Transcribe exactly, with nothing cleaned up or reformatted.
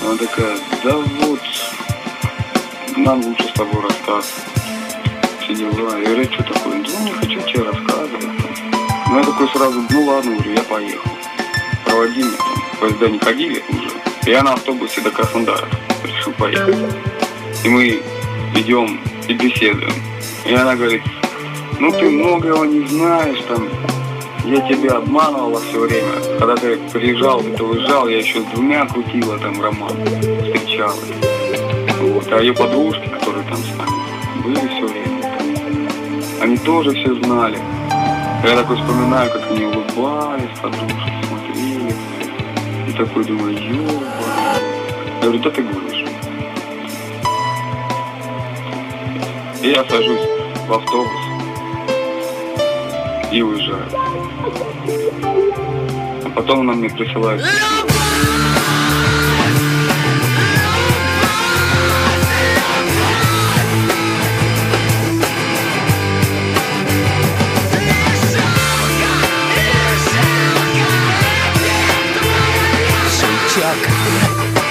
Она такая: да вот, нам лучше с тобой расстаться. Все дела. Я говорю: что такое? Ну, не хочу тебе рассказывать. Ну, я такой сразу: ну ладно, говорю, я поехал. Проводи меня там. Поезда не ходили уже. Я на автобусе до Краснодара решил поехать. И мы идем и беседуем. И она говорит: ну ты многого не знаешь, там, я тебя обманывала все время. Когда ты приезжал, ты уезжал, я еще с двумя крутила там роман, встречалась. Вот. А ее подружки, которые там с нами были все время, там, они тоже все знали. Я такой вспоминаю, как они улыбались, подружки смотрели. И такой думаю: ёба. Я говорю: да ты говоришь. И я сажусь в автобус и уезжаю. А потом она мне присылает письмо. Шевчак.